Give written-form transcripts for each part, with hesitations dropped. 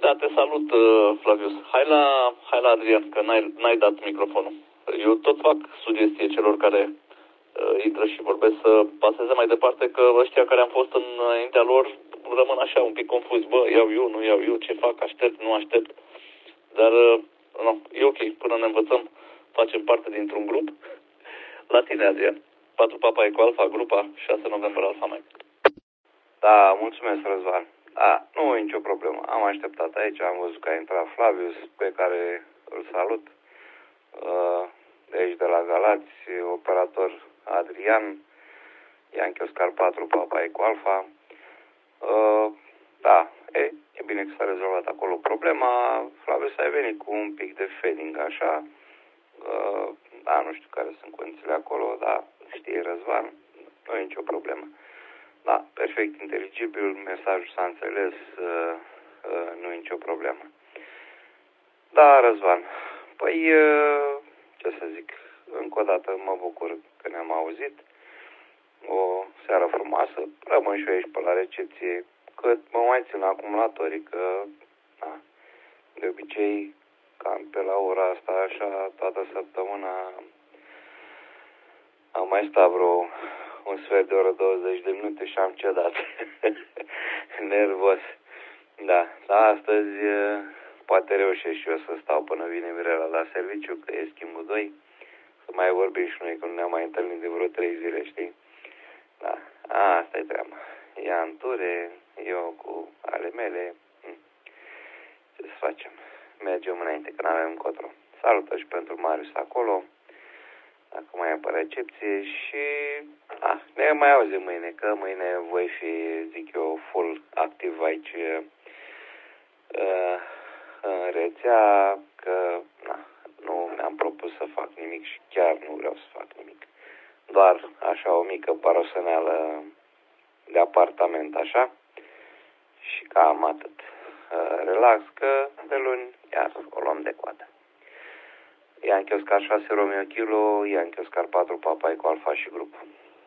Da, te salut, Flavius. Hai la Adrian, că n-ai dat microfonul. Eu tot fac sugestie celor care intră și vorbesc să paseze mai departe, că ăștia care am fost înaintea lor rămân așa un pic confuzi. Bă, iau eu, nu iau eu, ce fac, aștept, nu aștept. Dar, nu, e ok, până ne învățăm, facem parte dintr-un grup. La tine, Adrian. 4 Papa Eco Alpha, grupa 6 November Alpha Mike. Da, mulțumesc, Răzvan. Da, nu e nicio problemă. Am așteptat aici, am văzut că a intrat Flavius, pe care îl salut. De aici, de la Galați, operator Adrian, Yankee Oscar 4, Papa Eco Alpha. Da, e bine că s-a rezolvat acolo problema. Flavius a venit cu un pic de fading, așa. Da, nu știu care sunt condițiile acolo, dar știe Răzvan, nu e nicio problemă. Da, perfect inteligibil, mesajul s-a înțeles, nu e nicio problemă. Da, Răzvan, păi, ce să zic, încă o dată mă bucur că ne-am auzit. O seară frumoasă, rămân și eu aici pe la recepție, cât mă mai țin acumulatorii, că, da, de obicei, cam pe la ora asta, așa, toată săptămâna, am mai stat vreo un sfert de oră, 20 de minute și am cedat. Nervos. Da, dar astăzi poate reușesc și eu să stau până vine Mirela la serviciu, că e schimbul 2. Să mai vorbim și noi, că nu ne-am mai întâlnit de vreo 3 zile, știi? Da, asta e treaba. Ea în ture, eu cu ale mele. Ce să facem? Mergem înainte, că n-avem încotro. Salută și pentru Marius acolo. Acum mai e pe recepție și ne mai auzim mâine, că mâine voi fi, zic eu, full activ aici în rețea, că nu mi-am propus să fac nimic și chiar nu vreau să fac nimic. Doar așa o mică paroseneală de apartament, așa, și cam atât. Relax, că de luni iar o luăm de coadă. Yankee Oscar 6 Romeo Kilo, Yankee Oscar 4 Papa Eco Alpha și grup.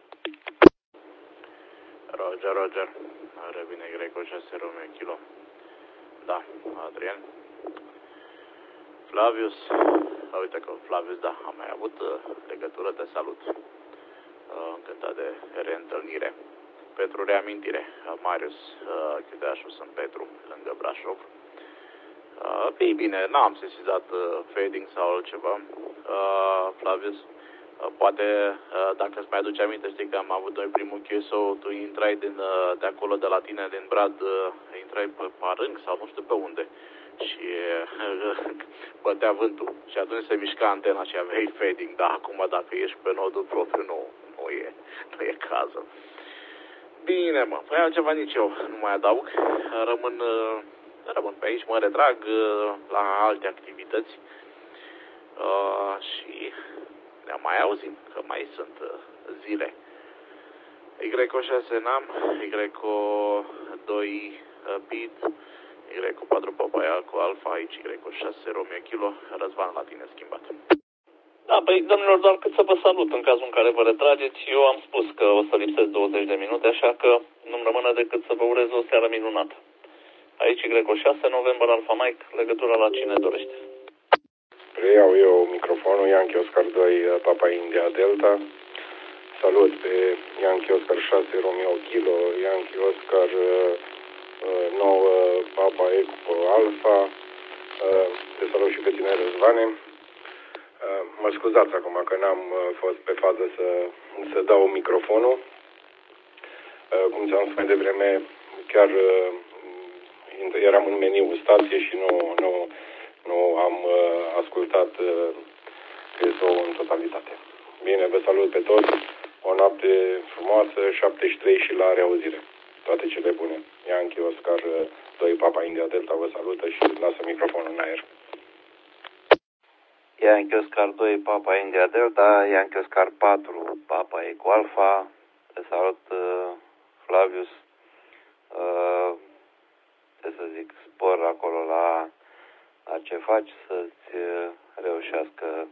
Roger. Revine Greco 6 Romeo Kilo. Da, Adrian. Flavius. Uite că Flavius, da, am mai avut legătură, te salut. Încântat de reîntâlnire. Pentru reamintire, Marius, Chiudeașul, sunt Petru, lângă Brașov. Ei bine, n-am sesizat fading sau altceva. Flavius, poate dacă îți mai aduce aminte, știi că am avut noi primul QSO, tu intrai de acolo, de la tine, din Brad, intrai pe Parâng sau nu știu pe unde și bătea vântul și atunci se mișca antena și aveai fading, dar acum dacă ești pe nodul propriu, nu e cazul. Bine, mă, păi altceva nici eu nu mai adaug, rămân pe aici, mă retrag la alte activități și ne mai auzim, că mai sunt zile. Y6 NAM, Y2 BID, Y4 Papa Eco Alpha, aici Y6 Romeo Kilo, Răzvan la tine schimbat. Da, păi, domnilor, doar cât să vă salut în cazul în care vă retrageți. Eu am spus că o să lipsesc 20 de minute, așa că nu-mi rămâne decât să vă urez o seară minunată. Aici Y6 November Alpha Mike, legătura la cine dorește. Preiau eu microfonul, Yankee Oscar 2 Papa India Delta. Salut pe Yankee Oscar 6 Romeo Kilo, Yankee Oscar 9 Papa Eco Alpha. Te salut și pe tine, Răzvane. Mă scuzați acum că n-am fost pe fază să dau microfonul. Cum ți-am spus mai devreme, chiar eram în meniul stație și nu am ascultat QSO în totalitate. Bine, vă salut pe toți, o noapte frumoasă, 73 și la reauzire. Toate cele bune. Yankee Oscar 2 Papa India Delta vă salută și lasă microfonul în aer. Yankee Oscar 2 Papa India Delta, Yankee Oscar 4 Papa Eco Alpha. Te salut, Flavius. Ce să zic, spor acolo la ce faci, să-ți reușească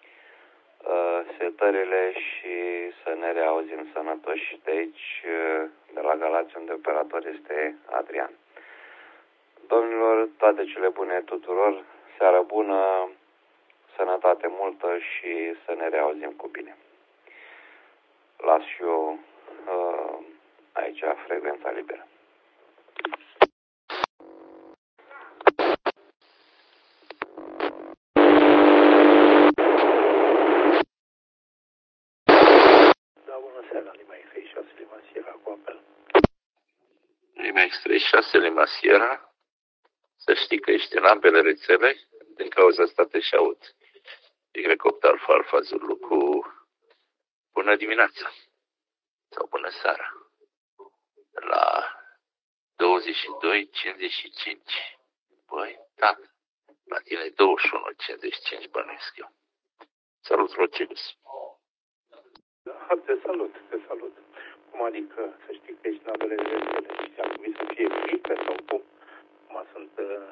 setările și să ne reauzim sănătoși de aici, de la Galați, unde operator este Adrian. Domnilor, toate cele bune tuturor, seară bună, sănătate multă și să ne reauzim cu bine. Las și eu aici frecvența liberă. Da, bună seara, Lima X36, Lima Sierra cu apel. Lima X36, Lima Sierra. Să știi că ești în ambele rețele, din cauza asta te și aud. Y8 Alfa Alfa Zulu cu bună dimineața sau bună seara. La 22:55. Băi, da, la tine 21:55 bănuiesc eu. Salut, Rocelus. Da, te salut. Cum adică să știi că ești în ambele rețele și ți-a trebuit să fie frică sau cum? Acum sunt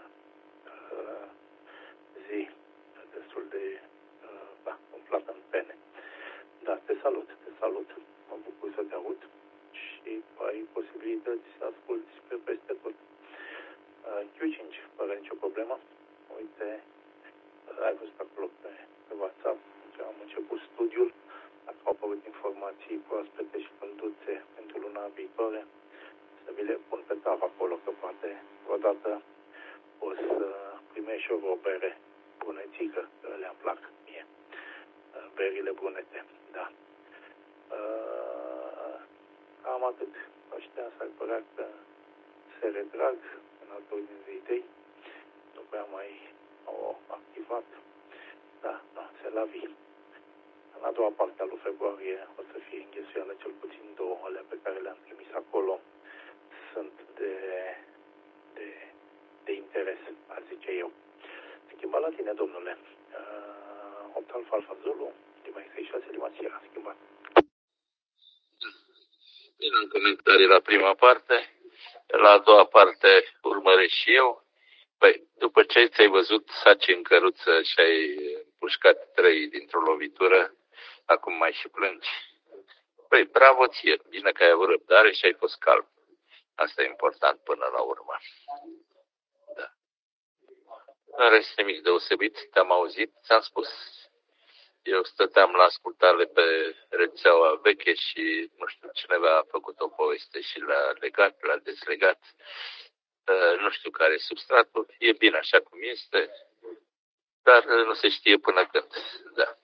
zi destul de umflată în pene. Da, te salut. Mă bucur să te aud și ai posibilități să asculti pe peste tot. Q5, fără nicio problemă. Uite, ai văzut acolo pe WhatsApp, am început studiul, dacă au apărut informații proaspete și vânduțe pentru luna viitoare, să vi le pun pe tavă acolo, că poate odată o să primești și o bere brunețică, că le-am plac mie, berile brunete, da. Cam atât. Ăștia s-ar părea că se retrag în altă ordine de idei, nu prea mai au activat, da, se la vii. În a doua parte a lui februarie o să fie înghesuială, cel puțin două alea pe care le-am trimis acolo sunt de interes, a zice eu. Schimba la tine, domnule. 8 Alfa Alfa Zulu, Lima X36, Lima Sierra, schimbat. Bine, în comentarii la prima parte, la a doua parte urmăresc și eu. Păi, după ce ți-ai văzut saci în căruță și ai pușcat 3 dintr-o lovitură, acum mai și plângi. Păi, bravo ție, bine că ai avut răbdare și ai fost calm. Asta e important până la urmă. Da. Nu este nimic deosebit, te-am auzit, ți-am spus. Eu stăteam la ascultare pe rețeaua veche și, nu știu, cineva a făcut o poveste și l-a legat, l-a deslegat. Nu știu care e substratul, e bine așa cum este, dar nu se știe până când. Da.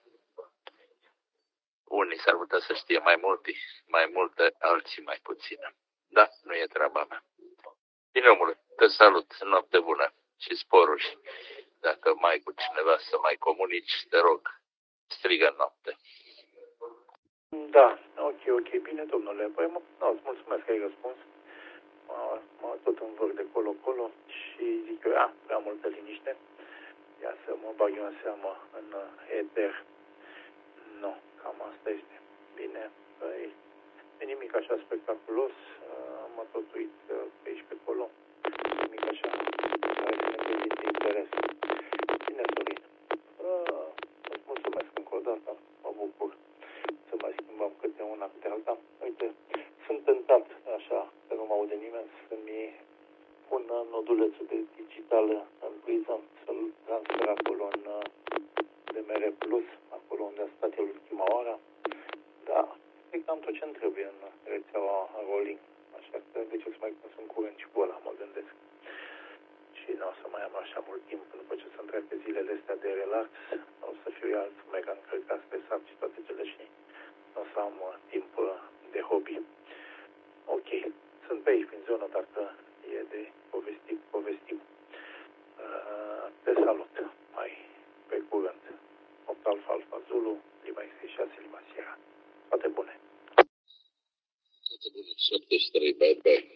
Unii s-ar putea să știe mai multe, alții mai puține. Da, nu e treaba mea. Bine, omule, te salut, noapte bună și sporuri. Dacă mai cu cineva să mai comunici, te rog, strigă în noapte. Da, ok, bine, domnule. Păi, îți mulțumesc că ai răspuns. Mă tot învârt de colo-colo și zic eu, prea multă liniște. Ia să mă bag eu în seamă în eter. Nu, cam asta este. Bine, păi, e nimic așa spectaculos. Mă tot uit pe aici, pe acolo. Nimic așa care să ne prezinte interes. Bine, Sorin. Îți mulțumesc încă o dată. Mă bucur să mai schimbăm câte una, câte alta. Uite, sunt tentat, așa, că nu mă aude nimeni, să-mi pun nodulețul de digitală în priză, să-l transfer acolo în DMR Plus, acolo unde a stat el ultima oară. Da, e cam tot ce-mi trebuie în rețeaua Rolling. Așa că de ce să mai consum curent și cu ăla, mă gândesc. Și nu o să mai am așa mult timp, după ce să-mi treacă zilele astea de relax, o să fiu alt mega încărcat, stresat și toate cele și o să am timp de hobby. Ok, sunt pe aici prin zonă, dacă e de povestim. Te salut, mai pe curând. 8 Alfa Alfa Zulu, Lima X36, Lima Sierra. Toate bune. Toate bune, 73, bye.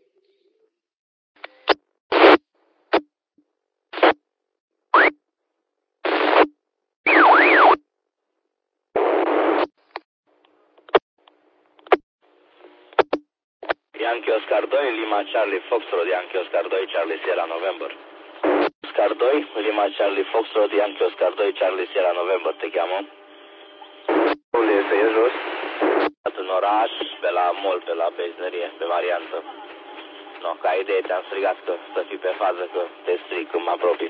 Yankee Oscar 2, Lima Charlie Foxtrot, Yankee Oscar 2, Charlie Sierra November. Oscar 2, Lima Charlie Foxtrot, Yankee Oscar 2, Charlie Sierra November, te cheamă. Este e jos. În oraș, pe la mall, pe la benzinărie, pe variantă. No, ca idee te-am strigat că să fii pe fază, că te strig când mă apropii.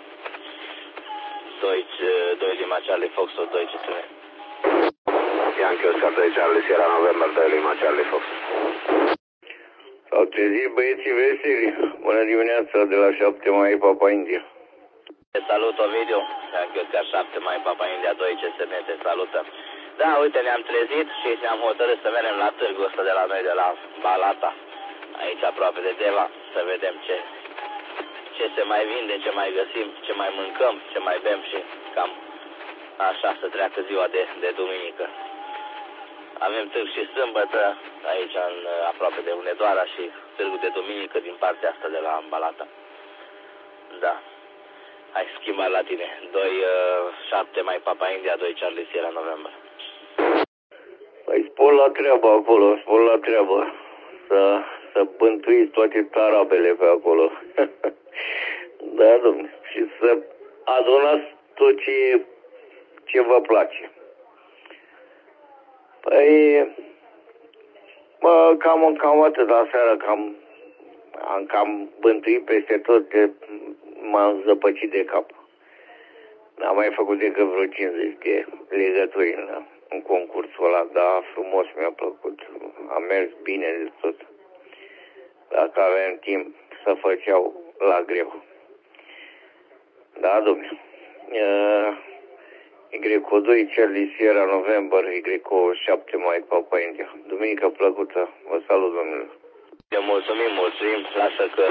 2 Lima Charlie Foxtrot 2 CSN. Yankee Oscar 2 Charlie Sierra November 2 Lima Charlie Fox. S-au trezit băieții veseli. Bună dimineața de la 7 mai Papa India. Te salut, Ovidiu. Yankee Oscar 7 mai Papa India 2 CSN te salută. Da, uite, ne-am trezit și ne-am hotărât să mergem la târgul ăsta de la noi, de la Balata. Aici aproape de Deva, să vedem ce se mai vinde, ce mai găsim, ce mai mâncăm, ce mai bem și cam așa să treacă ziua de duminică. Avem târg și sâmbătă aici aproape de Hunedoara și târgul de duminică din partea asta de la Balata. Da. Hai schimba la tine. 7 mai Papa India, 2 Charlie Sierra November. Păi spor la treabă acolo, spor la treabă. Să bântuiți toate tarabele pe acolo. Da, domnule. Și să adunați tot ce vă place. Păi, cam atât aseară, am cam bântuit peste tot, m-am zăpăcit de cap. N-am mai făcut decât vreo 50 de legături în concursul ăla, dar frumos mi-a plăcut. Am mers bine de tot. Dacă aveam timp să făceau la greu. Da, domnule. Y2 Charlie Sierra November, Y7 mai Papa India. Duminică plăcută. Vă salut, domnule. Mulțumim. Lasă că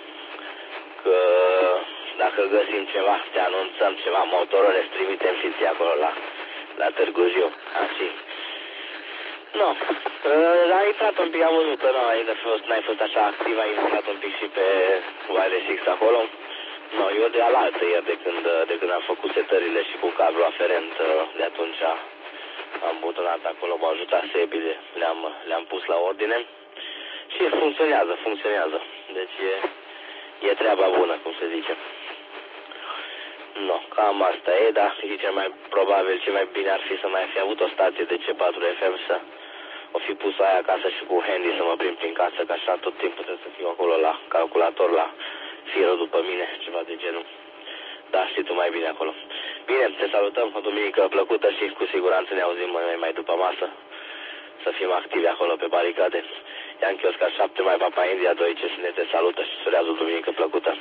dacă găsim ceva, te anunțăm ceva, motorul, îți trimitem și ție acolo la Târgu Jiu. Așa. Nu. Ai intrat un pic, am văzut că n-ai fost așa activ, ai intrat un pic și pe Wireless X acolo. No, eu de alaltă ieri de când am făcut setările și cu cablu aferent, de atunci am butonat acolo, m-au ajutat sebile, le-am pus la ordine și funcționează. Deci e treaba bună, cum se zice. No, cam asta e, dar cel mai probabil, cel mai bine ar fi să mai fi avut o stație de C4FM, să o fi pus aia acasă și cu handy să mă prim prin casă, că așa tot timpul trebuie să fiu acolo la calculator, la firul după mine, ceva de genul. Da, știi tu mai bine acolo. Bine, te salutăm, o duminică plăcută și cu siguranță ne auzim mai după masă. Să fim activi acolo pe baricade. Yankee Oscar 7 mai Papa India 2 CSN te salută și surează o duminică plăcută.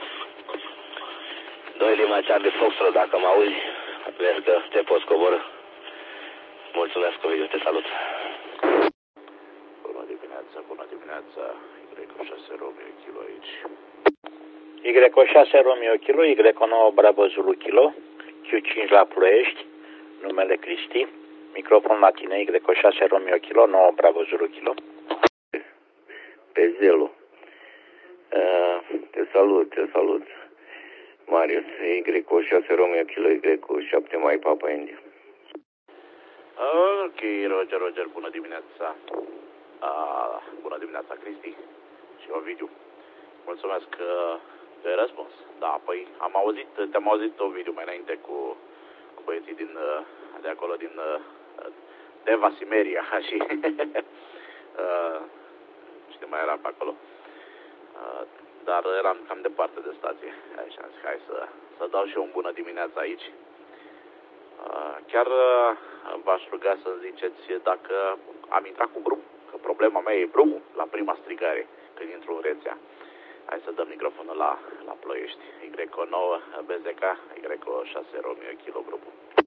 2 Lima Charlie Foxtrot, dacă mă auzi, vezi că te poți coborî. Mulțumesc, Ovidiu, te salut. Bună dimineața, Y6 Romeo Kilo aici. Y6 Romeo Kilo, Y9 Bravo Zulu Kilo, Q5 la Ploiești, numele Cristi, microfon la tine, Y6 Romeo Kilo, 9 Bravo Zulu Kilo. Pe Zelu. Te salut. Marius, Y6 Romeo Kilo, Y7 mai Papa India. Ok, Roger, bună dimineața. Bună dimineața, Cristi și Ovidiu. Mulțumesc că te-ai răspuns. Da, păi te-am auzit, Ovidiu, mai înainte cu băieții de acolo, din Deva, Simeria și știi, mai eram pe acolo. Dar eram cam departe de stație. Așa am zis, hai să dau și eu o bună dimineață aici. Chiar v-aș ruga să ziceți dacă am intrat cu drum, că problema mea e drumul la prima strigare când intru în rețea. Hai să dăm microfonul la Ploiești. Y9 BZK, Y6 Romeo Kilo grupul.